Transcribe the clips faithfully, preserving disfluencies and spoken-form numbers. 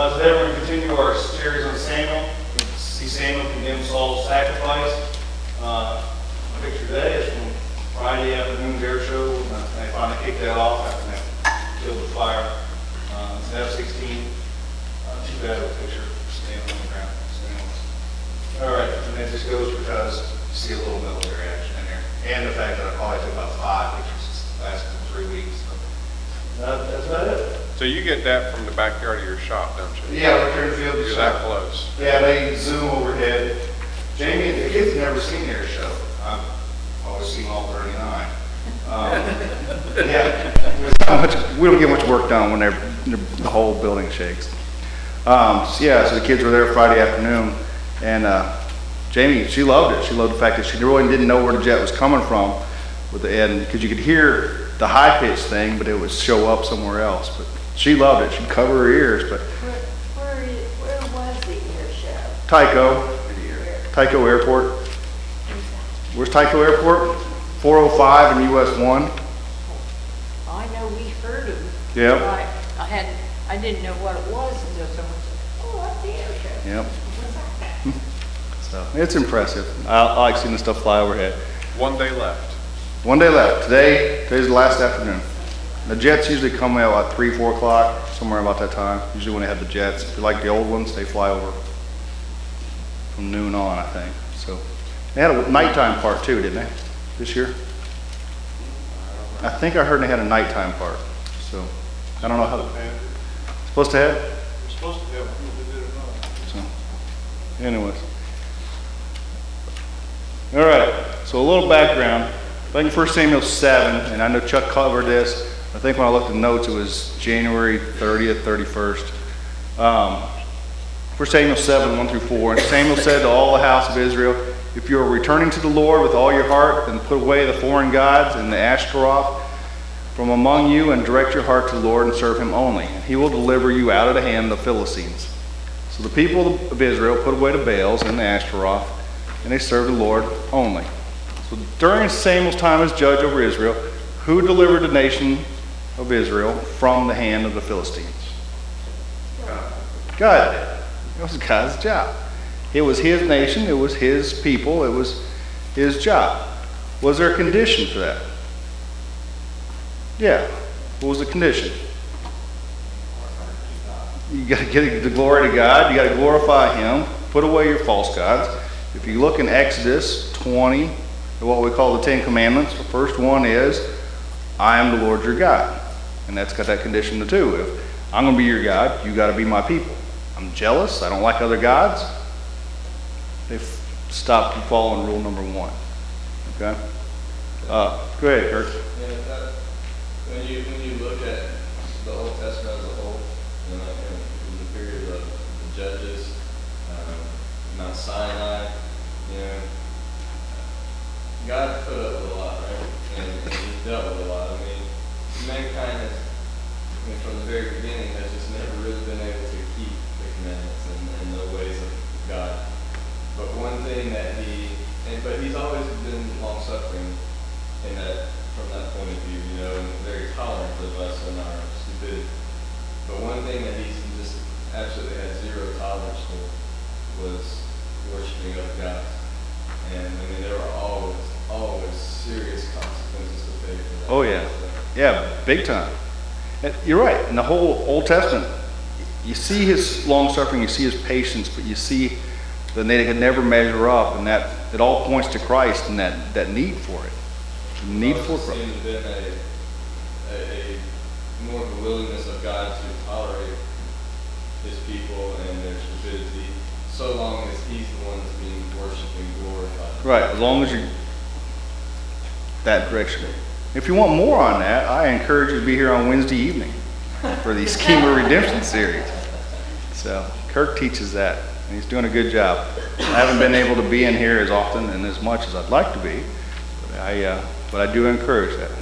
Uh, today we're going to continue our series on Samuel. We see Samuel condemn Saul's sacrifice. Uh, the picture today is from Friday afternoon air show. Uh, they finally kicked that off after they killed the fire. Uh, it's an F sixteen. Uh, too bad of a picture. Standing on the ground. All right, and that just goes because you see a little military action in there, and the fact that I probably took about five pictures the last three weeks. So, uh, that's about it. So you get that from the backyard of your shop, don't you? Yeah, we're here in the field. You're that close. Yeah, they zoom overhead. Jamie, the kids have never seen their show. I've always seen all thirty-nine. Um, yeah, much, we don't get much work done when they're, the whole building shakes. Um, so yeah, so the kids were there Friday afternoon, and uh, Jamie, she loved it. She loved the fact that she really didn't know where the jet was coming from with the end, because you could hear the high pitch thing, but it would show up somewhere else. But she loved it. She'd cover her ears. But where, where, is, where was the air show? Tycho, Tycho Airport. Where's Tycho Airport? four oh five in U S one. I know we heard of it. Yeah. I, I had, I didn't know what it was until someone said, "Oh, that's the air show." Yep. What's that? So it's impressive. I, I like seeing the stuff fly overhead. One day left. One day left. Today, today's the last afternoon. The jets usually come out at three, four o'clock, somewhere about that time. Usually when they have the jets. If you like the old ones, they fly over from noon on, I think. So they had a nighttime part too, didn't they? This year? I think I heard they had a nighttime part. So I don't know how. Supposed to have? We're supposed to have, whether they did or not. So, anyways. All right. So a little background. Back in First Samuel seven, and I know Chuck covered this. I think when I looked at the notes, it was January thirtieth, thirty-first. Um, First Samuel seven, one through four. And Samuel said to all the house of Israel, "If you are returning to the Lord with all your heart, then put away the foreign gods and the Ashtaroth from among you, and direct your heart to the Lord and serve him only. And he will deliver you out of the hand of the Philistines." So the people of Israel put away the Baals and the Ashtaroth, and they served the Lord only. So during Samuel's time as judge over Israel, who delivered the nation of Israel from the hand of the Philistines? God. God did. It was God's job. It was his nation. It was his people. It was his job. Was there a condition for that? Yeah. What was the condition? You got to get the glory to God. You got to glorify him. Put away your false gods. If you look in Exodus twenty, what we call the Ten Commandments, the first one is, "I am the Lord your God." And that's got that condition too. If I'm going to be your God, you got to be my people. I'm jealous. I don't like other gods. They've stopped following rule number one. Okay? Uh, go ahead, Kurt. Yeah, that, when you when you look at the Old Testament as a whole, you know, in the period of the Judges, um, Mount Sinai, you know, God put up with a lot, right? And, and he dealt with a lot. I mean, mankind has, I mean, from the very beginning, has just never really been able to keep the commandments and, and the ways of God. But one thing that he, and but he's always been long-suffering in that, from that point of view, you know, and very tolerant of us and our stupidity. But one thing that he's just absolutely had zero tolerance for was worshiping other gods. And I mean, there were always, always serious consequences to pay for that. Oh, yeah. Yeah, big time. And you're right. In the whole Old Testament, you see his long-suffering, you see his patience, but you see that they could never measure up, and that it all points to Christ and that, that need for it. The need for Christ. It seems to have been a, a, a more of a willingness of God to tolerate his people and their stupidity, so long as he's the one that's being worshipped and glorified. Right, as long as you that direction. If you want more on that, I encourage you to be here on Wednesday evening for the Scheme of Redemption series. So Kirk teaches that, and he's doing a good job. I haven't been able to be in here as often and as much as I'd like to be, but I, uh, but I do encourage that.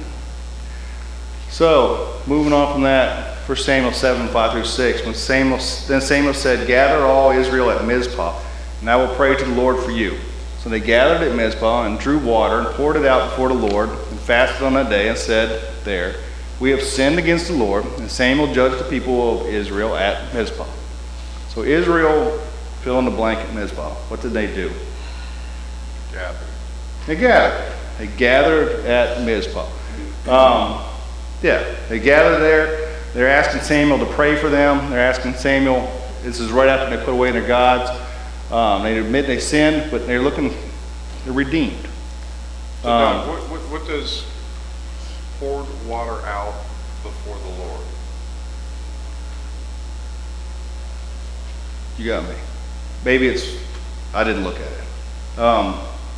So, moving on from that, First Samuel seven, five through six. When Samuel, then Samuel said, "Gather all Israel at Mizpah, and I will pray to the Lord for you." So they gathered at Mizpah and drew water and poured it out before the Lord, and fasted on that day and said there, "We have sinned against the Lord." And Samuel judged the people of Israel at Mizpah. So Israel, fill in the blank at Mizpah. What did they do? Gathered. They gathered. They gathered at Mizpah. Um, yeah, they gathered there. They're asking Samuel to pray for them. They're asking Samuel, this is right after they put away their gods. Um, they admit they sinned, but they're looking, they're redeemed. So Um, Doug, what, what, what does poured water out before the Lord? You got me. Maybe it's, I didn't look at it. Um,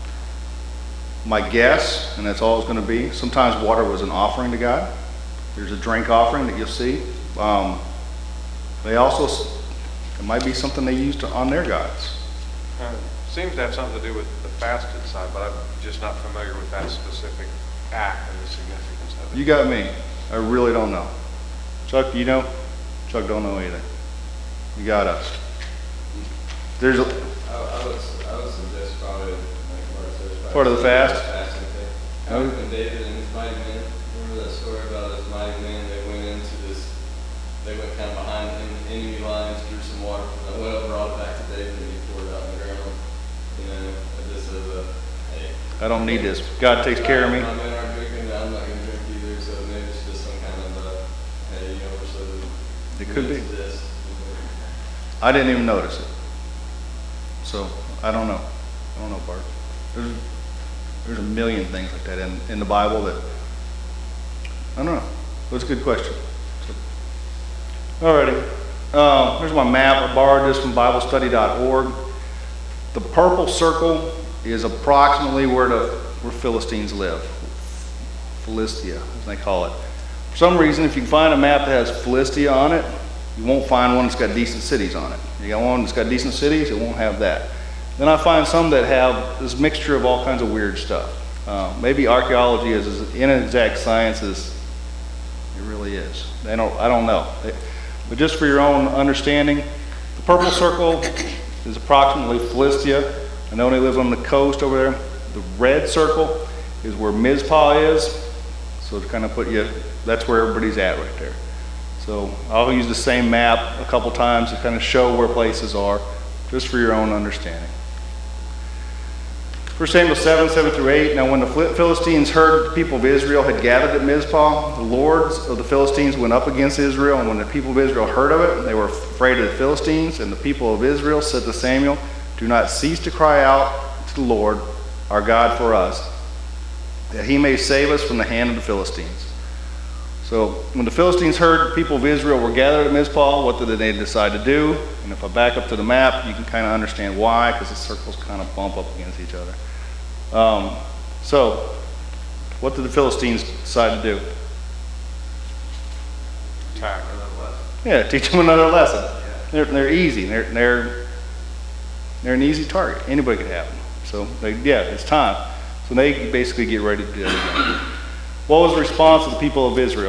my guess, and that's all it's going to be, sometimes water was an offering to God. There's a drink offering that you'll see. Um, they also, it might be something they used on their gods. Uh, Seems to have something to do with the fasted side, but I'm just not familiar with that specific act and the significance of it. You got me. I really don't know. Chuck, you know? Chuck don't know anything. You got us. There's a, I, I would, I would suggest probably, like Mark says, probably Part of the fast? fasting thing. I would, when David and his mighty men, remember that story about his mighty men, they went into this, they went kind of behind the en- enemy lines, drew some water from them, went over, brought it back to David, and he poured it out on the ground. You know, this is a, hey. I don't need this. God takes care of me. My men aren't drinking, I'm not gonna drink either, so maybe it's just some kind of, uh, hey, you know, we're so. It could be. into this, you know. I didn't even notice it. So, I don't know. I don't know, Bart. There's, there's a million things like that in, in the Bible that, I don't know. That's a good question. So, alrighty. Uh, here's my map. I borrowed this from Bible study dot org. The purple circle is approximately where the where Philistines live. Philistia, as they call it. For some reason, if you can find a map that has Philistia on it, you won't find one that's got decent cities on it. You got one that's got decent cities, it won't have that. Then I find some that have this mixture of all kinds of weird stuff. Uh, maybe archaeology is as inexact science as it really is. They don't, I don't know. They, but just for your own understanding, the purple circle is approximately Philistia. I know they live on the coast over there. The red circle is where Mizpah is. So to kind of put you, that's where everybody's at right there. So I'll use the same map a couple times to kind of show where places are, just for your own understanding. First Samuel seven, seven through eight. Now when the Philistines heard the people of Israel had gathered at Mizpah, the lords of the Philistines went up against Israel, and when the people of Israel heard of it, they were afraid of the Philistines, and the people of Israel said to Samuel, "Do not cease to cry out to the Lord, our God, for us, that he may save us from the hand of the Philistines." So when the Philistines heard the people of Israel were gathered at Mizpah, what did they decide to do? And if I back up to the map, you can kind of understand why, because the circles kind of bump up against each other. Um, so, what did the Philistines decide to do? Attack. Yeah, teach them another lesson. They're, they're easy. They're, they're, they're an easy target. Anybody could have them. So, they, yeah, it's time. So they basically get ready to do it again. What was the response of the people of Israel?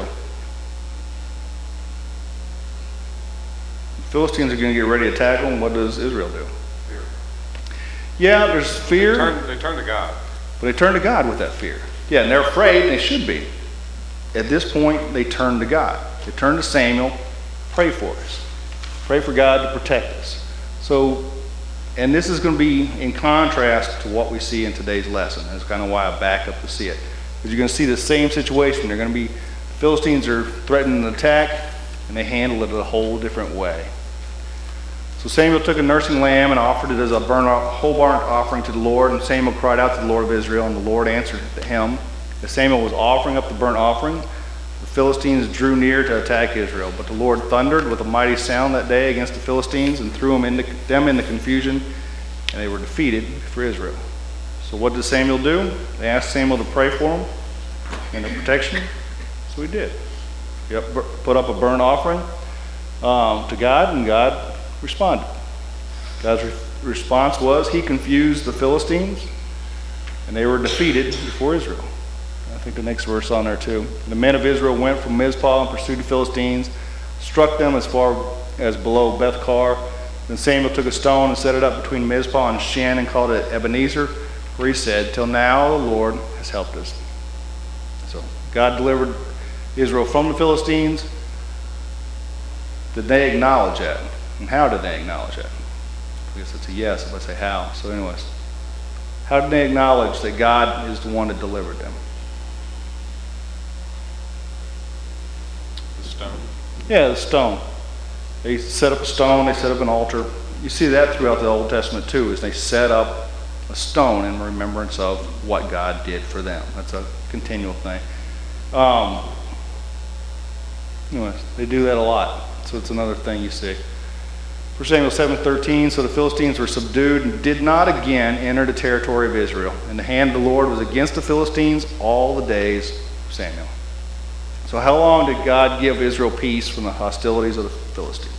The Philistines are going to get ready to attack them. What does Israel do? Fear. Yeah, there's fear, They turn, they turn to God. but they turn to God with that fear. Yeah, and they're afraid, and they should be. At this point, they turn to God. They turn to Samuel, pray for us. Pray for God to protect us. So, and this is going to be in contrast to what we see in today's lesson. That's kind of why I backed up to see it. Because you're going to see the same situation. They're going to be, the Philistines are threatening an attack, and they handle it a whole different way. So Samuel took a nursing lamb and offered it as a burnt, whole burnt offering to the Lord. And Samuel cried out to the Lord of Israel, and the Lord answered him. As Samuel was offering up the burnt offering, the Philistines drew near to attack Israel. But the Lord thundered with a mighty sound that day against the Philistines and threw them into, them into confusion, and they were defeated for Israel. So what did Samuel do? They asked Samuel to pray for them and the protection. So he did. He put up a burnt offering um, to God, and God responded. God's re- response was he confused the Philistines, and they were defeated before Israel. I think the next verse on there too. The men of Israel went from Mizpah and pursued the Philistines, struck them as far as below Beth-kar. Then Samuel took a stone and set it up between Mizpah and Shen and called it Ebenezer, where he said, "Till now the Lord has helped us." So God delivered Israel from the Philistines. Did they acknowledge that? And how did they acknowledge that? I guess it's a yes if I say how. So anyways, how did they acknowledge that God is the one that delivered them? The stone. Yeah, the stone. They set up a stone, they set up an altar. You see that throughout the Old Testament too, is they set up a stone in remembrance of what God did for them. That's a continual thing. Um, anyways, they do that a lot. So it's another thing you see. First Samuel seven thirteen, so the Philistines were subdued and did not again enter the territory of Israel. And the hand of the Lord was against the Philistines all the days of Samuel. So how long did God give Israel peace from the hostilities of the Philistines?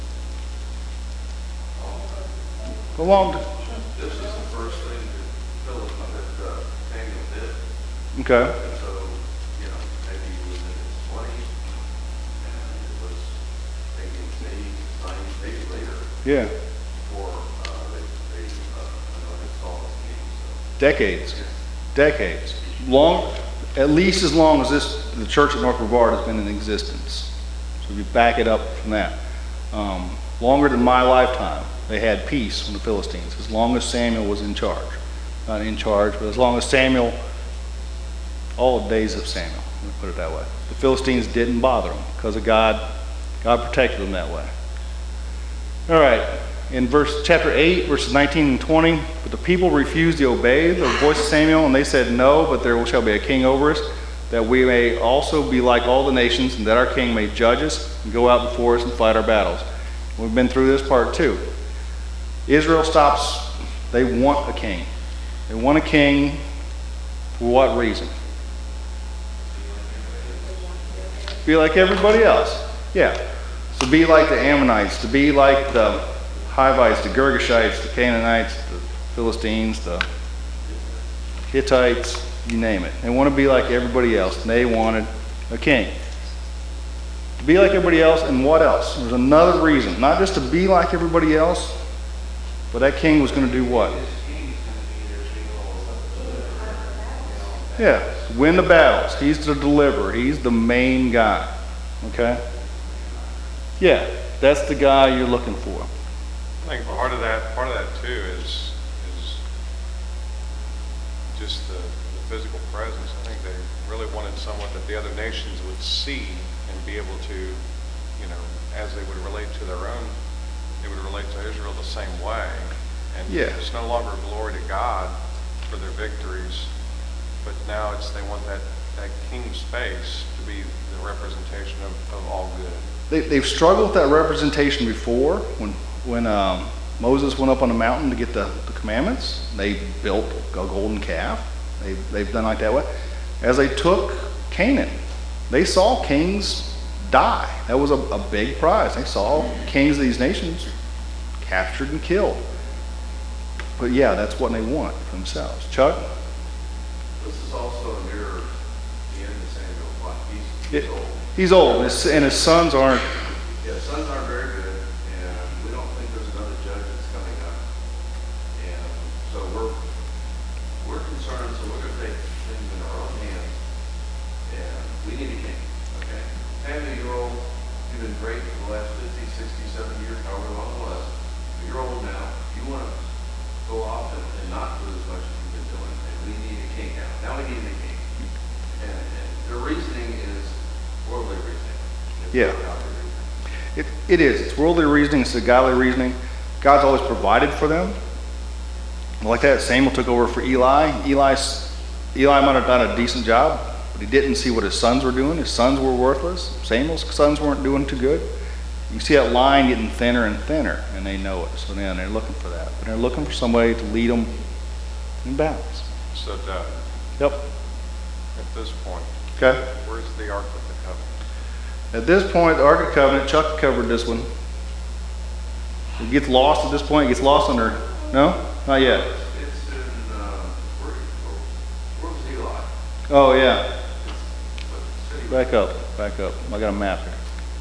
How long? Did, This is the first thing that Philip, that uh, Samuel did. okay. And so, you know, maybe he was in his twenties, and it was maybe maybe nine, maybe later Yeah. before uh, they, they uh, anointed Saul as king. So. Decades. Decades. Long, at least as long as this, the church at North Brevard has been in existence. So if you back it up from that. Um, longer than my lifetime, they had peace from the Philistines, as long as Samuel was in charge. Not in charge, but as long as Samuel, all the days of Samuel, let me put it that way. The Philistines didn't bother them because of God. God protected them that way. All right, in verse chapter eight, verses nineteen and twenty, but the people refused to obey the voice of Samuel, and they said, no, but there shall be a king over us, that we may also be like all the nations, and that our king may judge us and go out before us and fight our battles. We've been through this part too. Israel stops, they want a king. They want a king for what reason? Be like everybody else. Yeah. To be like the Ammonites, to be like the Hivites, the Girgashites, the Canaanites, the Philistines, the Hittites, you name it. They want to be like everybody else. And they wanted a king. To be like everybody else, and what else? There's another reason. Not just to be like everybody else, but that king was going to do what? Yeah, win the battles. He's the deliverer. He's the main guy. Okay? Yeah, that's the guy you're looking for. I think part of that, part of that too is, is just the, the physical presence. I think they really wanted someone that the other nations would see and be able to, you know, as they would relate to their own, they would relate to Israel the same way. And Yeah. it's no longer glory to God for their victories, but now it's they want that, that king space to be the representation of, of all good. They, they've struggled with that representation before. When when um, Moses went up on the mountain to get the, the commandments, they built a golden calf. They, they've done like that way. As they took Canaan, they saw kings die. That was a, a big prize. They saw kings of these nations captured and killed. But yeah, that's what they want for themselves. Chuck? This is also near the end of Samuel. Like he's, he's It- old. He's old, and his, and his sons aren't. Yeah, sons aren't very good, and we don't think there's another judge that's coming up. And so we're we're concerned, so we're going to take things in our own hands, and we need a king, okay? Family, you're old. You've been great for the last fifty, sixty, seventy years, however long it was. But you're old now. You want to go off and, and not do as much as you've been doing, and we need a king now. Now we need a king. And, and the reasoning is worldly reasoning. It's Yeah. not godly reasoning. It, it is. It's worldly reasoning. It's the godly reasoning. God's always provided for them. Like that, Samuel took over for Eli. Eli's, Eli might have done a decent job, but he didn't see what his sons were doing. His sons were worthless. Samuel's sons weren't doing too good. You see that line getting thinner and thinner, and they know it. So then they're looking for that. But they're looking for somebody to lead them in battles. So Doug, Yep. at this point, Okay. where's the Ark of the Covenant? At this point, the Ark of the Covenant, Chuck covered this one. It gets lost at this point. It gets lost under. No? Not yet. It's, it's in, uh, where, where, where was Eli? Oh, yeah. It's, what city? Back up. Back up. I got a map here.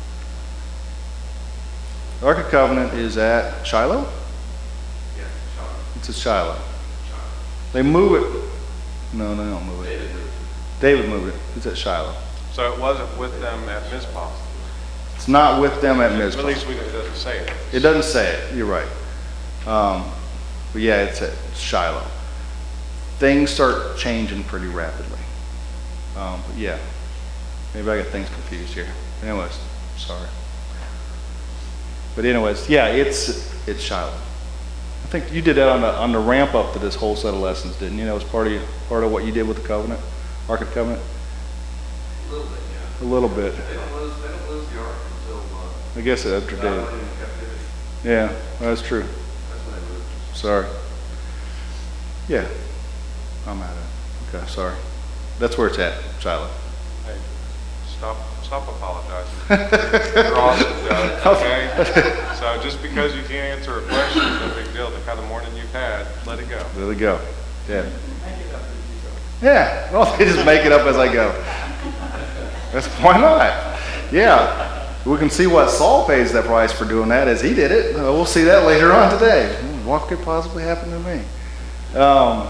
The Ark of the Covenant is at Shiloh? Yeah, Shiloh. It's at Shiloh. Shiloh. They move it. No, they don't move it. David moved. David moved it. It's at Shiloh. So it wasn't with them at Mizpah? It's not with them at At Mizpah. least we, it doesn't say it. It doesn't say it, you're right. Um, but yeah, it's at Shiloh. Things start changing pretty rapidly. Um, but yeah, maybe I got things confused here. Anyways, sorry. But anyways, yeah, it's it's Shiloh. I think you did that on the on the ramp up to this whole set of lessons, didn't you? That was part of you, part of what you did with the covenant, Ark of the Covenant. A little bit, yeah. A little bit. They don't lose, they don't lose the ark until, uh, I guess after God David. put him in captivity. Yeah, that's true. That's when they lose. Sorry. Yeah, I'm at it. Okay, sorry. That's where it's at, Shiloh. Hey, stop, stop apologizing. You're awesome, Doug, okay? So just because you can't answer a question is no big deal. The kind of morning you've had, let it go. There we go. Yeah. Yeah. Well, they just make it up as I go. That's why not? Yeah. We can see what Saul pays that price for doing that, as he did it. Uh, we'll see that later on today. What could possibly happen to me? Um,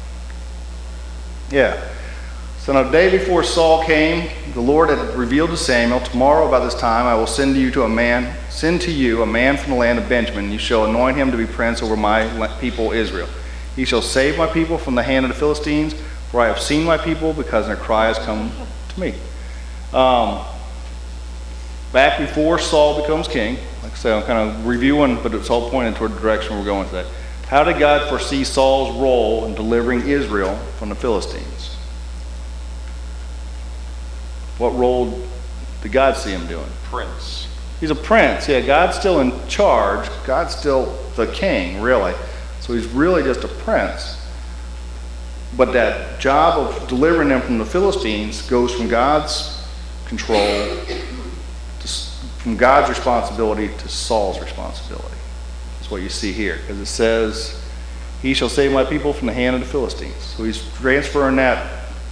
yeah. So now, the day before Saul came, the Lord had revealed to Samuel, "Tomorrow about this time I will send you to a man, send to you a man from the land of Benjamin. You shall anoint him to be prince over my people Israel. He shall save my people from the hand of the Philistines, for I have seen my people, because their cry has come to me." Um, back before Saul becomes king, like I said, I'm kind of reviewing, but it's all pointing toward the direction we're going today. How did God foresee Saul's role in delivering Israel from the Philistines? What role did God see him doing? Prince. He's a prince. Yeah, God's still in charge. God's still the king, really. So he's really just a prince. But that job of delivering them from the Philistines goes from God's control, to, from God's responsibility to Saul's responsibility. That's what you see here. Because it says, "He shall save my people from the hand of the Philistines." So he's transferring that,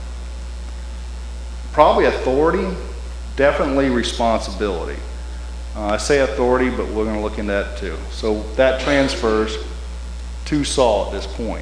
probably authority, definitely responsibility. Uh, I say authority, but we're going to look into that too. So that transfers to Saul at this point.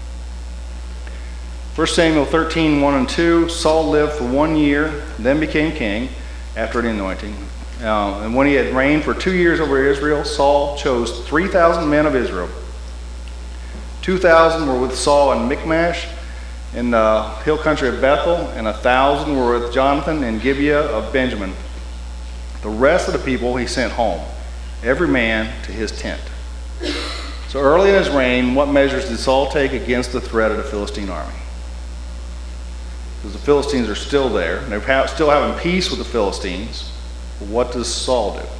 First Samuel thirteen, one and two, Saul lived for one year, then became king after the anointing. Uh, and when he had reigned for two years over Israel, Saul chose three thousand men of Israel. two thousand were with Saul in Michmash, in the hill country of Bethel, and a thousand were with Jonathan in Gibeah of Benjamin. The rest of the people he sent home, every man to his tent. So early in his reign, what measures did Saul take against the threat of the Philistine army? Because the Philistines are still there, and they're still having peace with the Philistines. But what does Saul do?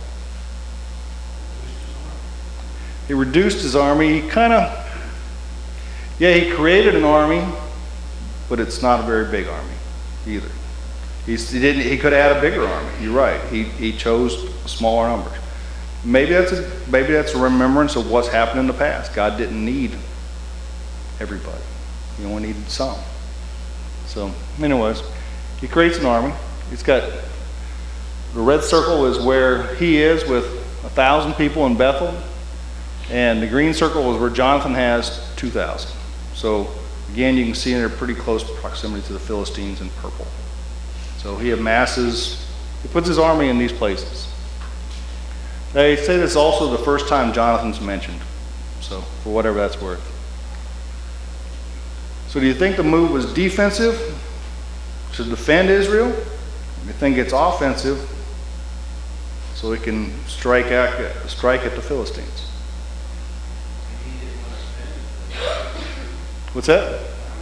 He reduced his army. He kind of, yeah, he created an army, but it's not a very big army either. He's, he didn't. He could add a bigger army. You're right. He he chose smaller numbers. Maybe that's a maybe that's a remembrance of what's happened in the past. God didn't need everybody. He only needed some. So, anyways, he creates an army. He's got the red circle is where he is with a thousand people in Bethel, and the green circle is where Jonathan has two thousand. So again, you can see they're pretty close proximity to the Philistines in purple. So he amasses, he puts his army in these places. They say this is also the first time Jonathan's mentioned, so for whatever that's worth. So do you think the move was defensive to defend Israel? Do you think it's offensive so he can strike at, strike at the Philistines? What's that?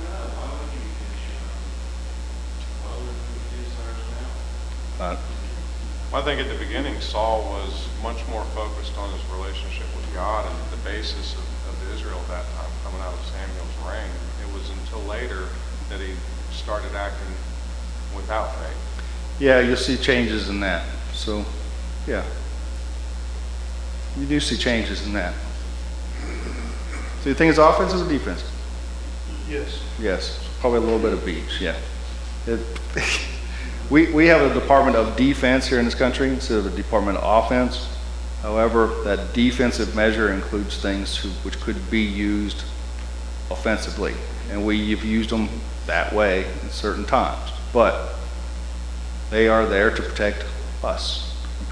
Uh, I think at the beginning, Saul was much more focused on his relationship with God and the basis of, of Israel at that time, coming out of Samuel's reign. It was until later that he started acting without faith. Yeah, you'll see changes in that. So, yeah. You do see changes in that. So you think it's offensive or defensive? Yes. Yes, probably a little bit of each, yeah. It, we, we have a Department of Defense here in this country instead of a Department of Offense. However, that defensive measure includes things who, which could be used offensively. And we've used them that way at certain times. But they are there to protect us, protect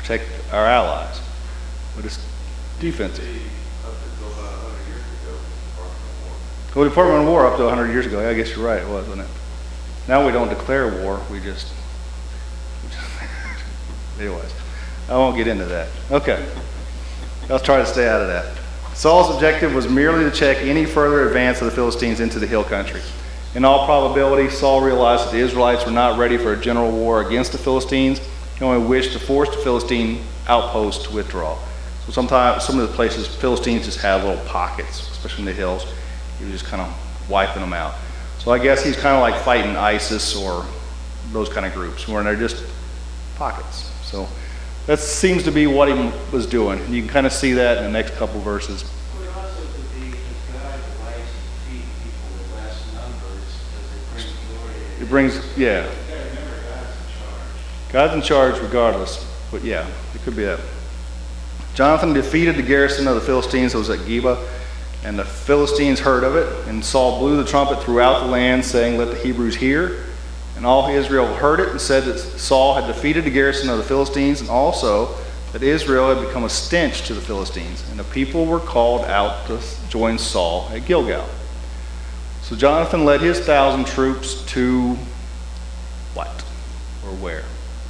our allies. But it's defensive. Up until about a hundred years ago, Department of War. Well, the Department of War up to one hundred years ago, I guess you're right, it was, wasn't it? Now we don't declare war, we just, we just anyways, I won't get into that. Okay, I'll try to stay out of that. Saul's objective was merely to check any further advance of the Philistines into the hill country. In all probability, Saul realized that the Israelites were not ready for a general war against the Philistines. He only wished to force the Philistine outposts to withdraw. So sometimes, some of the places, Philistines just had little pockets, especially in the hills. He was just kind of wiping them out. So I guess he's kind of like fighting ISIS or those kind of groups, where they're just pockets. So that seems to be what he was doing. And you can kind of see that in the next couple verses. Well, it also could be because God delights to defeat people with less numbers because it brings glory. It brings, yeah. You gotta remember, God's in charge. God's in charge regardless. But yeah, it could be that. Jonathan defeated the garrison of the Philistines that was at Geba, and the Philistines heard of it. And Saul blew the trumpet throughout the land, saying, "Let the Hebrews hear." And all Israel heard it and said that Saul had defeated the garrison of the Philistines, and also that Israel had become a stench to the Philistines. And the people were called out to join Saul at Gilgal. So Jonathan led his thousand troops to what? Or where?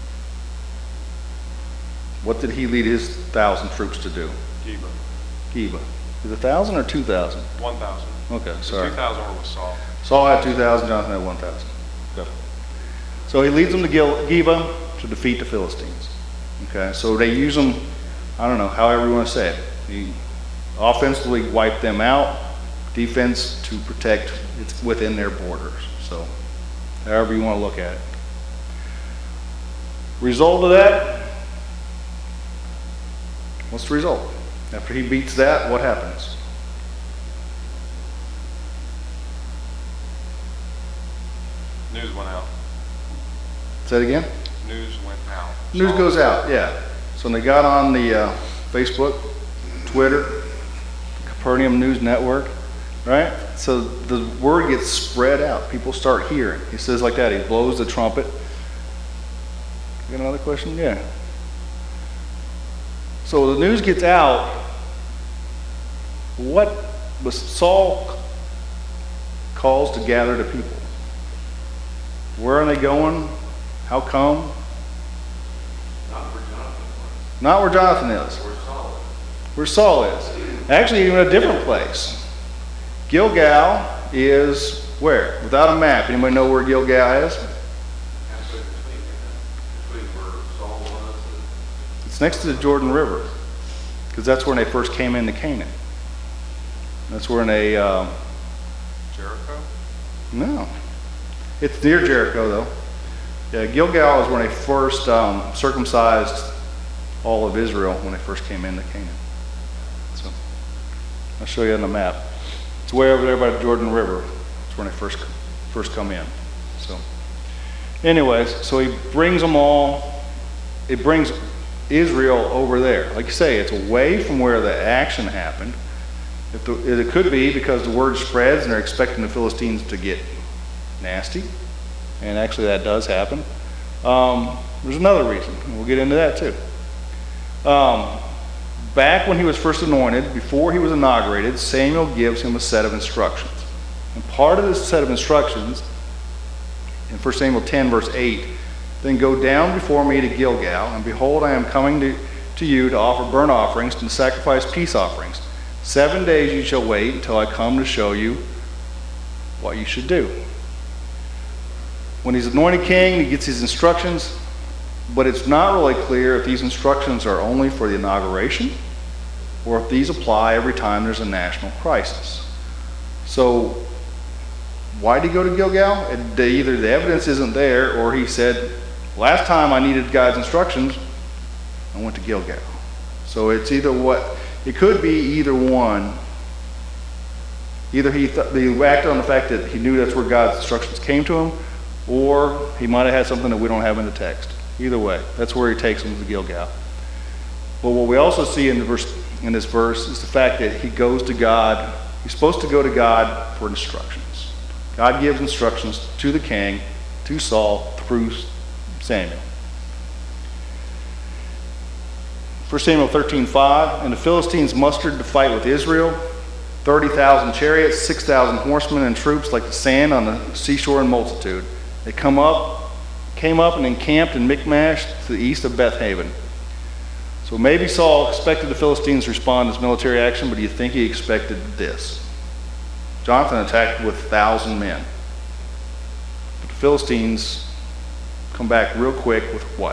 What did he lead his thousand troops to do? Geba, Geba. Is it a thousand or two thousand? one thousand. Okay, The sorry. two thousand were with Saul. Saul had two thousand, Jonathan had one thousand. Okay. So he leads them to Gil- Geba to defeat the Philistines. Okay, so they use them, I don't know, however you want to say it. He offensively wipe them out, defense to protect it's within their borders. So however you want to look at it. Result of that, what's the result? After he beats that, what happens? News went out. Say it again? News went out. News Saul- goes out, yeah. So when they got on the uh, Facebook, Twitter, Capernaum News Network, right? So the word gets spread out. People start hearing. He says like that. He blows the trumpet. You got another question? Yeah. So the news gets out. What was Saul calls to gather the people? Where are they going? How come? Not where Jonathan was, Not where Jonathan is. where Saul is. Where Saul is. Actually, even a different place. Gilgal is where? Without a map. Anybody know where Gilgal is? Halfway between, between where Saul was and It's next to the Jordan River. Because that's where they first came into Canaan. That's where they, uh, Jericho? no. It's near Jericho, though. Yeah, Gilgal is when they first um, circumcised all of Israel when they first came into Canaan. So, I'll show you on the map. It's way over there by the Jordan River. It's when they first first come in. So, anyways, so he brings them all. It brings Israel over there. Like you say, it's away from where the action happened. If the, it could be because the word spreads and they're expecting the Philistines to get nasty, and actually that does happen. Um, there's another reason, and we'll get into that too. Um, back when he was first anointed, before he was inaugurated, Samuel gives him a set of instructions. And part of this set of instructions, in First Samuel ten, verse eight, "Then go down before me to Gilgal, and behold, I am coming to, to you to offer burnt offerings and to sacrifice peace offerings. Seven days you shall wait until I come to show you what you should do." When he's anointed king, he gets his instructions, but it's not really clear if these instructions are only for the inauguration or if these apply every time there's a national crisis. So why did he go to Gilgal? It, either the evidence isn't there, or he said, last time I needed God's instructions, I went to Gilgal. So it's either what, it could be either one. Either he, th- he acted on the fact that he knew that's where God's instructions came to him, or he might have had something that we don't have in the text. Either way, that's where he takes them to Gilgal. But what we also see in, the verse, in this verse is the fact that he goes to God. He's supposed to go to God for instructions. God gives instructions to the king, to Saul, through Samuel. First Samuel thirteen five, and the Philistines mustered to fight with Israel, thirty thousand chariots, six thousand horsemen and troops like the sand on the seashore in multitude. They come up, came up and encamped in Michmash to the east of Bethaven. So maybe Saul expected the Philistines to respond as military action, but do you think he expected this? Jonathan attacked with a thousand men. But the Philistines come back real quick with what?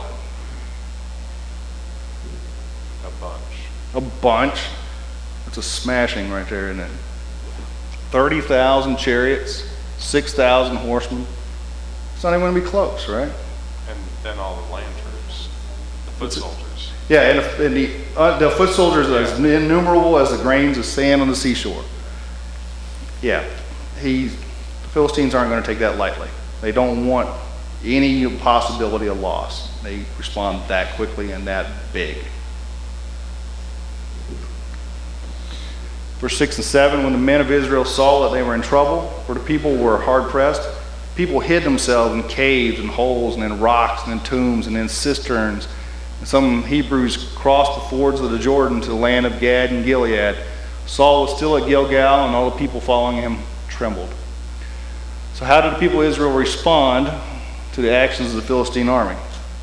A bunch. A bunch. That's a smashing right there, isn't it? thirty thousand chariots, six thousand horsemen. It's not even going to be close, right? And then all the land troops, the foot soldiers. Yeah, and, the, and the, uh, the foot soldiers are as innumerable as the grains of sand on the seashore. Yeah, he, the Philistines aren't going to take that lightly. They don't want any possibility of loss. They respond that quickly and that big. Verse six and seven, when the men of Israel saw that they were in trouble, for the people were hard pressed, people hid themselves in caves and holes and in rocks and in tombs and in cisterns. And some Hebrews crossed the fords of the Jordan to the land of Gad and Gilead. Saul was still at Gilgal, and all the people following him trembled. So how did the people of Israel respond to the actions of the Philistine army?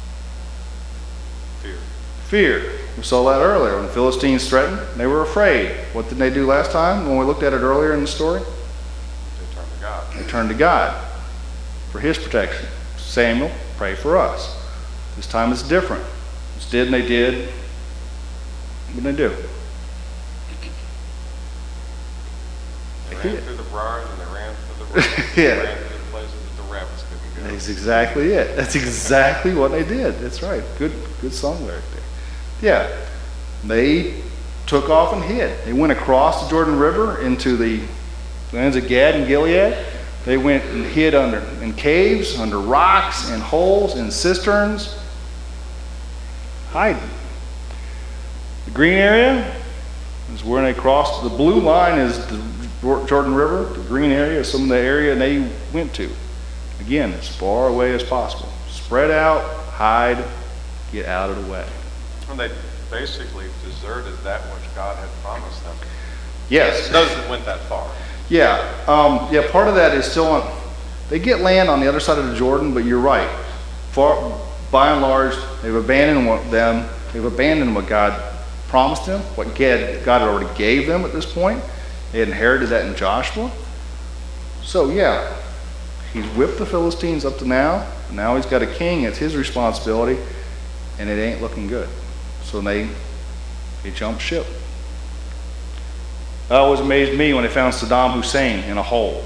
Fear. Fear. We saw that earlier. When the Philistines threatened, they were afraid. What did they do last time when we looked at it earlier in the story? They turned to God. They turned to God for his protection. Samuel, pray for us. This time it's different. Instead, they did. What did they do? They hid. ran through the briars and they ran through the rivers. Yeah. They ran through the places that the rabbits couldn't go. That's exactly it. That's exactly what they did. That's right. Good, good song lyric there. Yeah, they took off and hid. They went across the Jordan River into the lands of Gad and Gilead. They went and hid under in caves, under rocks, in holes, in cisterns, hiding. The green area is where they crossed. The blue line is the Jordan River. The green area is some of the area they went to. Again, as far away as possible. Spread out, hide, get out of the way. And they basically deserted that which God had promised them. Yes. Those that went that far. Yeah. Um, yeah, part of that is still on, they get land on the other side of the Jordan, but you're right. Far, by and large, they've abandoned what them, they've abandoned what God promised them, what God, God already gave them at this point. They had inherited that in Joshua. So yeah, he's whipped the Philistines up to now. Now he's got a king, it's his responsibility, and it ain't looking good. So they, they jumped ship. That always amazed me when they found Saddam Hussein in a hole.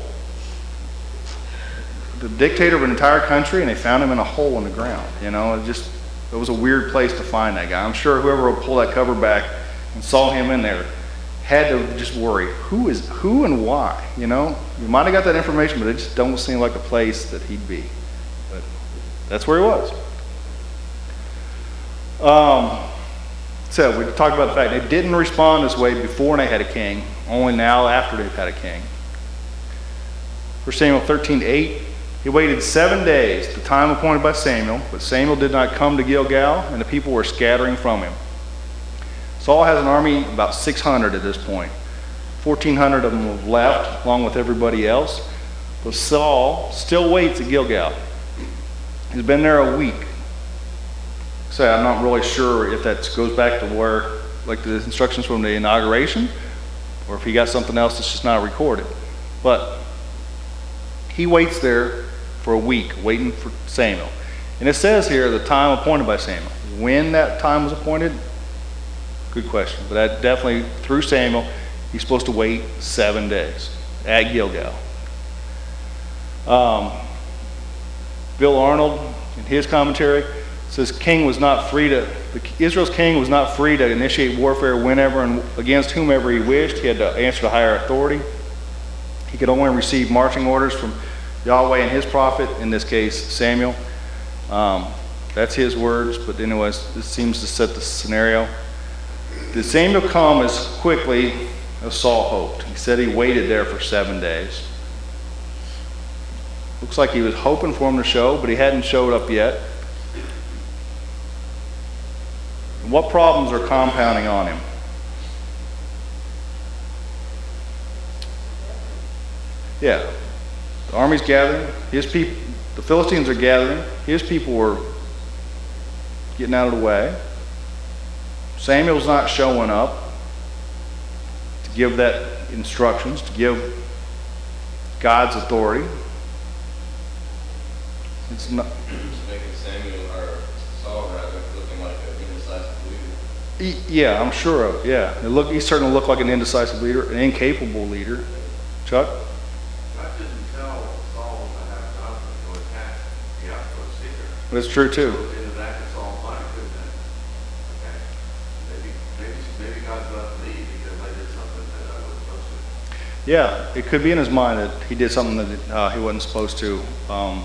The dictator of an entire country, and they found him in a hole in the ground. You know, it just, it was a weird place to find that guy. I'm sure whoever would pull that cover back and saw him in there had to just worry, who is, who and why, you know? You might have got that information, but it just don't seem like a place that he'd be. But that's where he was. Um, so we talked about the fact they didn't respond this way before they had a king, only now after they've had a king. First Samuel thirteen eight, he waited seven days, the time appointed by Samuel, but Samuel did not come to Gilgal, and the people were scattering from him. Saul has an army of about six hundred at this point. fourteen hundred of them have left, along with everybody else. But Saul still waits at Gilgal. He's been there a week. So I'm not really sure if that goes back to where, like the instructions from the inauguration, or if he got something else that's just not recorded. But he waits there for a week, waiting for Samuel. And it says here, the time appointed by Samuel. When that time was appointed, good question. But that definitely, through Samuel, he's supposed to wait seven days at Gilgal. Um, Bill Arnold, in his commentary, says king was not free to, the, Israel's king was not free to initiate warfare whenever and against whomever he wished. He had to answer to higher authority. He could only receive marching orders from Yahweh and his prophet, in this case, Samuel. Um, that's his words, but anyways, this seems to set the scenario. Did Samuel come as quickly as Saul hoped? He said he waited there for seven days. Looks like he was hoping for him to show, but he hadn't showed up yet. And what problems are compounding on him? Yeah, the army's gathering. His people, the Philistines are gathering. His people were getting out of the way. Samuel's not showing up to give that instructions, to give God's authority. It's not. It's making Samuel or Saul rather looking like an indecisive leader. He, yeah, I'm sure of. Yeah, it look. He's starting to look like an indecisive leader, an incapable leader. Chuck. God didn't tell Saul to have conflict or attack the outpost either. That's true too. So in the back of Saul's mind could have been, okay, maybe, maybe, maybe God's left me because I did something that I wasn't supposed to. Yeah, it could be in his mind that he did something that uh, he wasn't supposed to. Um,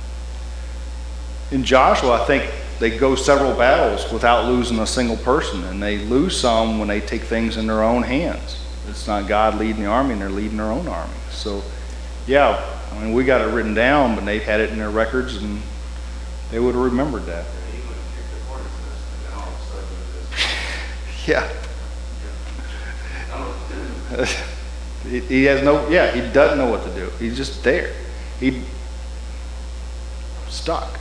in Joshua, I think they go several battles without losing a single person, and they lose some when they take things in their own hands. It's not God leading the army, and they're leading their own army. So, yeah, I mean, we got it written down, but they had it in their records, and they would have remembered that. And he would have kicked the hornet's nest, and then all of a sudden it is. Yeah. I don't know. He he has no, yeah, he doesn't know what to do. He's just there. He stuck.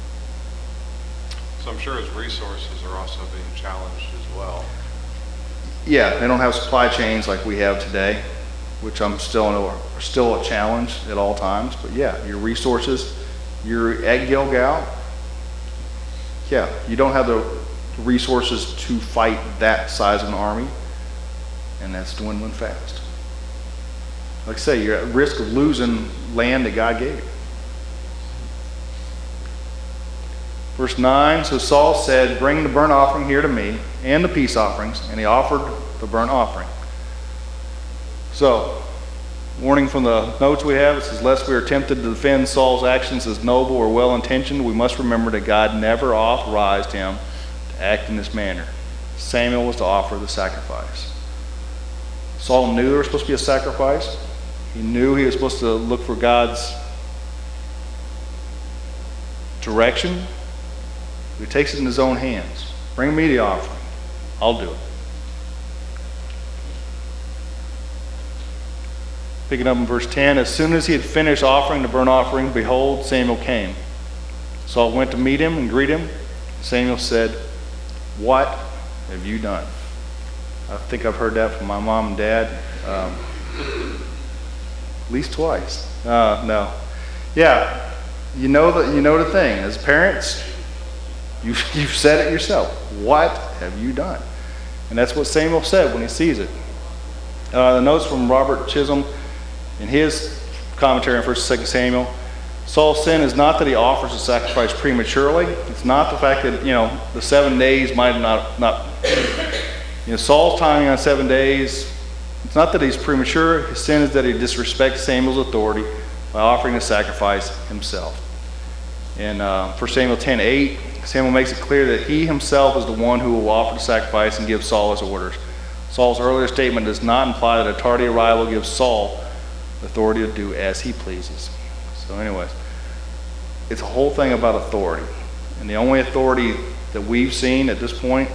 So I'm sure his resources are also being challenged as well. Yeah, they don't have supply chains like we have today, which I'm still know are still a challenge at all times. But yeah, your resources, you're at Gilgal. Yeah, you don't have the resources to fight that size of an army, and that's dwindling fast. Like I say, you're at risk of losing land that God gave you. Verse nine, so Saul said, bring the burnt offering here to me, and the peace offerings, and he offered the burnt offering. So, warning from the notes we have, it says, lest we are tempted to defend Saul's actions as noble or well-intentioned, we must remember that God never authorized him to act in this manner. Samuel was to offer the sacrifice. Saul knew there was supposed to be a sacrifice. He knew he was supposed to look for God's direction. He takes it in his own hands. Bring me the offering. I'll do it. Picking up in verse ten, as soon as he had finished offering the burnt offering, behold, Samuel came. Saul went to meet him and greet him. Samuel said, what have you done? I think I've heard that from my mom and dad. Um, at least twice. Uh, no. Yeah, you know the, you know the thing. As parents, you, you've said it yourself. What have you done? And that's what Samuel said when he sees it. Uh, the notes from Robert Chisholm in his commentary on First and Second Samuel, Saul's sin is not that he offers a sacrifice prematurely. It's not the fact that, you know, the seven days might not, not you know, Saul's timing on seven days, it's not that he's premature. His sin is that he disrespects Samuel's authority by offering the sacrifice himself. In uh, First Samuel ten eight, Samuel makes it clear that he himself is the one who will offer the sacrifice and give Saul his orders. Saul's earlier statement does not imply that a tardy arrival gives Saul the authority to do as he pleases. So anyways, it's a whole thing about authority. And the only authority that we've seen at this point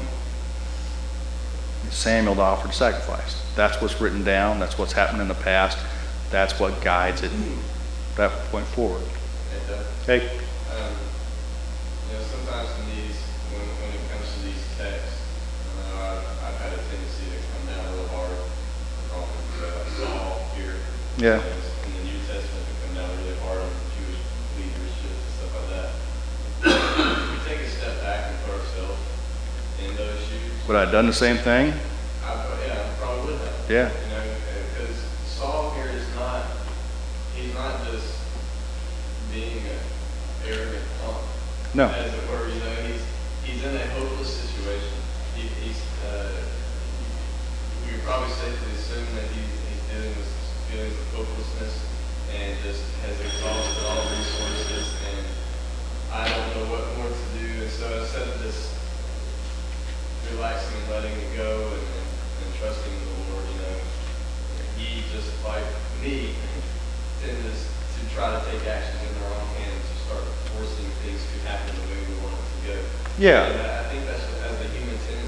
is Samuel to offer the sacrifice. That's what's written down. That's what's happened in the past. That's what guides it from that point forward. And, uh, Okay? Um, you know, sometimes in these, when, when it comes to these texts, uh, I've, I've had a tendency to come down real hard on uh, Saul here. Yeah. In the New Testament, to come down really hard on Jewish leadership and stuff like that. If we take a step back and put ourselves in those shoes, Would I have done the same thing? I, yeah, I probably would have. Yeah. You know, because Saul here is not, he's not just being an arrogant punk. No. As it were, you know, he's, he's in a hopeless situation. He, he's, uh, we could probably safely assume that he, he's dealing with feelings of hopelessness and just has exhausted all resources, and I don't know what more to do. And so instead of just relaxing and letting it go and, and, and trusting in the Lord, you know, he just, like me, tend to, to try to take actions in their own hands to start forcing things to happen the way we want it to go. Yeah. And I I think that's, as a human tendency,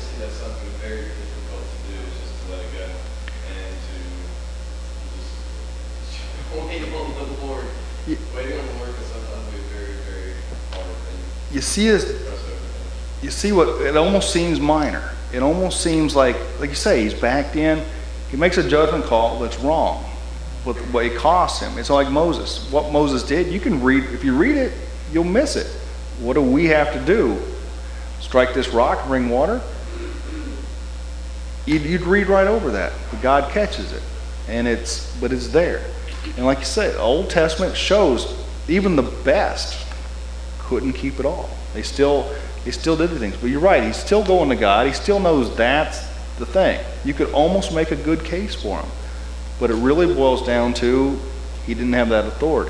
waiting on the Lord. You- Waiting on the Lord is sometimes a very, very hard thing You see this, to trust over Him. you see what, it almost seems minor. It almost seems like, like you say, he's backed in. He makes a judgment call that's wrong. But what it costs him. It's like Moses. What Moses did, you can read, if you read it, you'll miss it. What do we have to do? Strike this rock and bring water? You'd, you'd read right over that. But God catches it. And it's, but it's there. And like you say, the Old Testament shows even the best couldn't keep it all. They still, they still did the things. But you're right, he's still going to God. He still knows that's the thing. You could almost make a good case for him. But it really boils down to he didn't have that authority.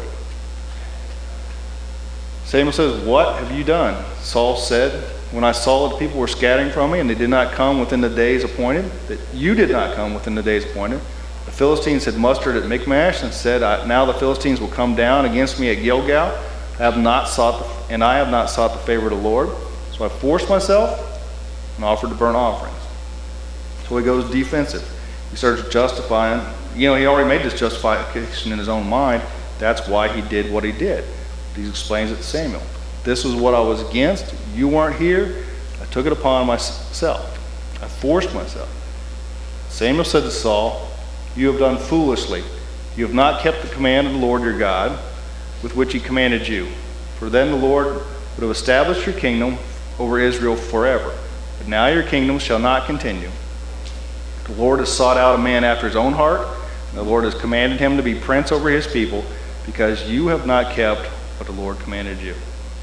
Samuel says, "What have you done?" Saul said, "When I saw that people were scattering from me and they did not come within the days appointed, that you did not come within the days appointed, the Philistines had mustered at Michmash and said, I, now the Philistines will come down against me at Gilgal. I have not sought the, and I have not sought the favor of the Lord. So I forced myself and offered the burnt offerings." So he goes defensive. He starts justifying. You know, he already made this justification in his own mind. That's why he did what he did. He explains it to Samuel. This was what I was against. You weren't here. I took it upon myself. I forced myself. Samuel said to Saul, "You have done foolishly. You have not kept the command of the Lord your God, with which he commanded you. For then the Lord would have established your kingdom over Israel forever. But now your kingdom shall not continue. The Lord has sought out a man after his own heart, and the Lord has commanded him to be prince over his people, because you have not kept what the Lord commanded you."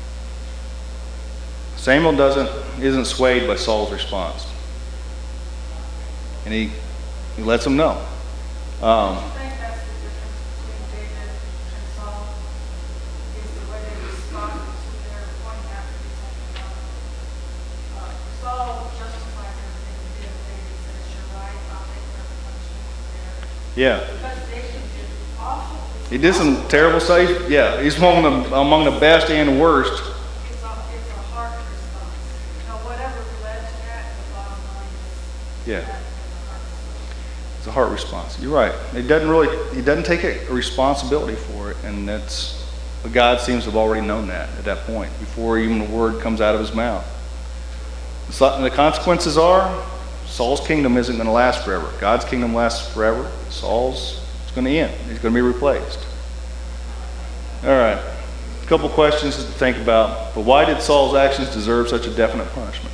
Samuel doesn't isn't swayed by Saul's response, and he he lets him know. Um, I think that's the difference between David and Saul, is the way they respond to their pointing out to be something else. Uh, Saul justified everything he did. David says, "You're right, I'll take whatever punishment is there." yeah, Because David did awful. he did some terrible stuff. Yeah, he's among the among the best and worst. It's a, it's a hard response. Now, whatever led to that, the bottom line is Yeah. that is a hard response. It's a heart response. You're right. He doesn't really, he doesn't take a responsibility for it, and that's, but God seems to have already known that at that point, before even the word comes out of his mouth. So, and the consequences are, Saul's kingdom isn't going to last forever. God's kingdom lasts forever. Saul's, it's going to end. He's going to be replaced. All right. A couple questions to think about. But why did Saul's actions deserve such a definite punishment?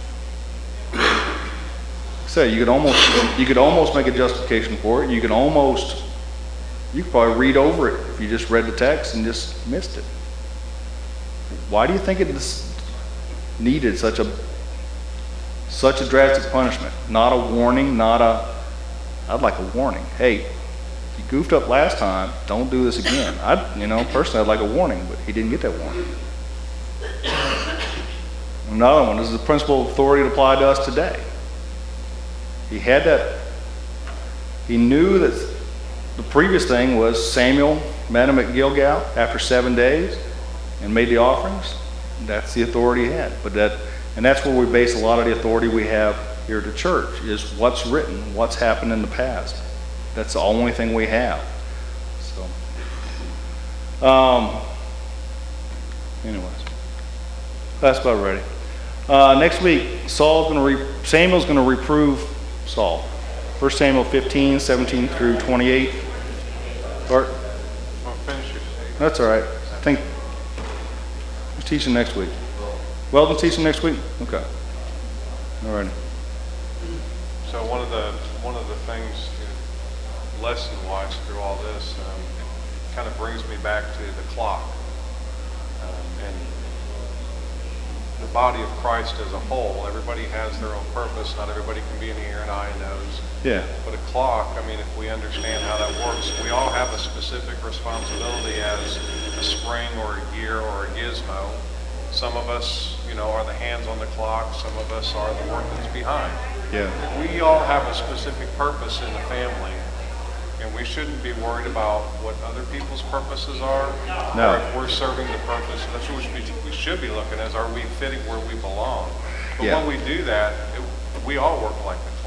Say, you could almost you could almost make a justification for it. You could almost you could probably read over it if you just read the text and just missed it. Why do you think it just needed such a such a drastic punishment? Not a warning, not a I'd like a warning. Hey, you goofed up last time, don't do this again. I you know, personally I'd like a warning, but he didn't get that warning. Another one, this is the principle of authority that applied to us today. He had that, he knew that the previous thing was Samuel met him at Gilgal after seven days and made the offerings. That's the authority he had. But that, and that's where we base a lot of the authority we have here at the church, is what's written, what's happened in the past. That's the only thing we have. So, um, anyways, that's about ready. Uh, next week, Saul's going to re- Samuel's going to reprove Saul. First Samuel fifteen, seventeen through twenty-eight. Bart? Well, finish your statement. That's all right. I think who's teaching next week? Weldon's teaching next week? Okay. All right. So one of the, one of the things, uh, lesson-wise through all this, um, it kind of brings me back to the clock. Um, and the body of Christ as a whole, everybody has their own purpose. Not everybody can be an ear, an eye, and nose. Yeah. But a clock, I mean, if we understand how that works, we all have a specific responsibility as a spring or a gear or a gizmo. Some of us, you know, are the hands on the clock. Some of us are the work that's behind. Yeah. We all have a specific purpose in the family, and we shouldn't be worried about what other people's purposes are, No. or if we're serving the purpose. That's what we should be, we should be looking at, are we fitting where we belong? But Yeah. when we do that, it, we all work like the clock.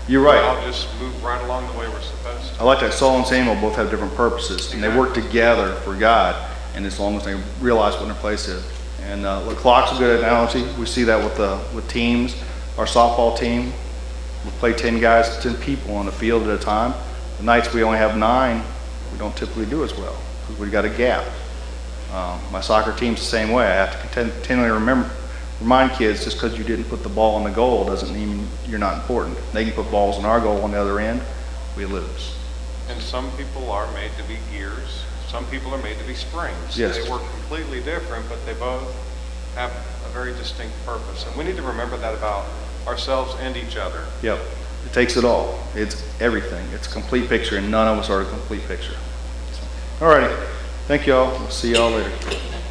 You're We right. all just move right along the way we're supposed to. I like that Saul and Samuel both have different purposes, and they work together for God, and as long as they realize what their place is. And uh, look, clock's a good analogy. We see that with the with teams. Our softball team, we play ten guys, ten people on the field at a time. The nights we only have nine, we don't typically do as well because we've got a gap. Um, my soccer team's the same way. I have to continually remember, remind kids just because you didn't put the ball in the goal doesn't mean you're not important. They can put balls in our goal on the other end, we lose. And some people are made to be gears, some people are made to be springs. Yes. They work completely different, but they both have a very distinct purpose. And we need to remember that about ourselves and each other. Yep, it takes it all. It's everything. It's a complete picture, and none of us are a complete picture. All righty, thank you all. We'll see y'all later.